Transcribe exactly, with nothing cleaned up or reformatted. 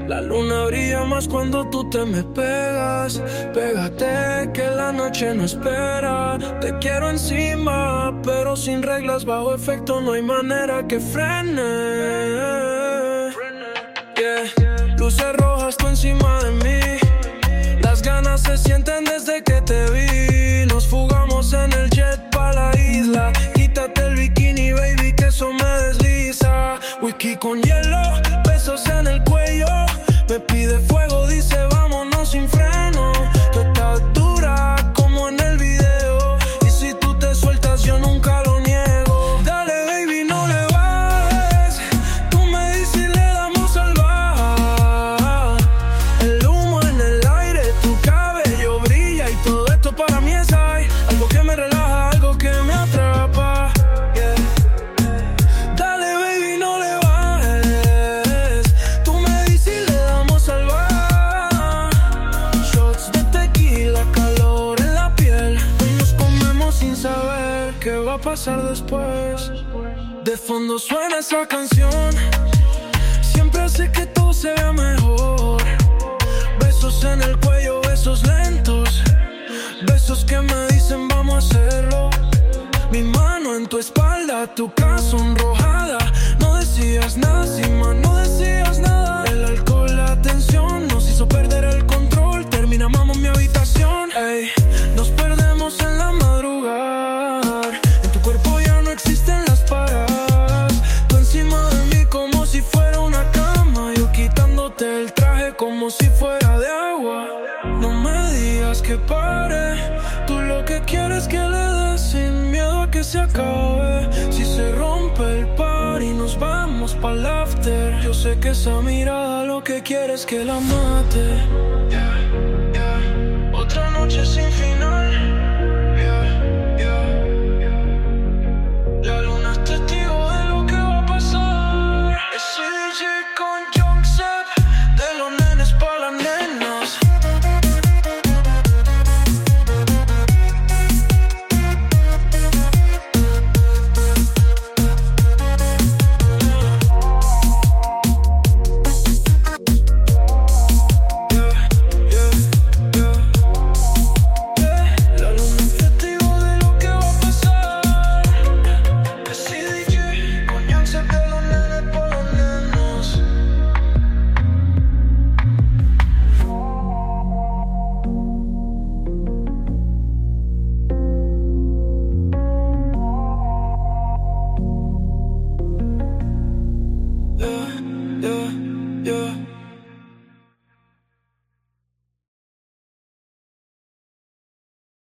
La luna brilla más cuando tú te me pegas. Pégate que la noche no espera. Te quiero encima, pero sin reglas, bajo efecto no hay manera que frene. Yeah. Luces rojas tú encima de mí. Las ganas se sienten desde que te vi. Nos fugamos en el jet pa' la isla. Quítate el bikini, baby, que eso me desliza. Whisky con hielo, besos en el cuello. Me pide fuego, dice vámonos sin freno. Tú estás dura como en el video. Y si tú te sueltas yo nunca lo niego. Dale baby, no le bajes. Tú me dices y le damos salvaje. El humo en el aire, tu cabello brilla. Y todo esto para mí es high. Algo que me relaja, algo que me atrapa. Yeah. Dale baby, no le bajes. Tú me dices y le damos salvaje. Shots de tequila, calor en la piel. Hoy nos comemos sin saber qué va a pasar después. De fondo suena esa canción. Siempre hace que todo se vea mejor. Besos en el cuello, besos lentos. Besos que me dicen vamos a hacerlo. Mi mano en tu espalda, tu cara sonrojada. No decías nada, sin más no decías nada. El alcohol, la tensión nos hizo perder el control. Terminamos en mi habitación, ey. Nos perdemos en la madrugada. En tu cuerpo ya no existen las paradas. Tú encima de mí como si fuera una cama. Yo quitándote el traje como si fuera de agua. No me digas que pare. Tú lo que quieres es que le des sin miedo a que se acabe. Si se rompe el party nos vamos pa'l after. Yo sé que esa mirada lo que quiere es que la mate. Yeah, yeah. Otra noche sin fin.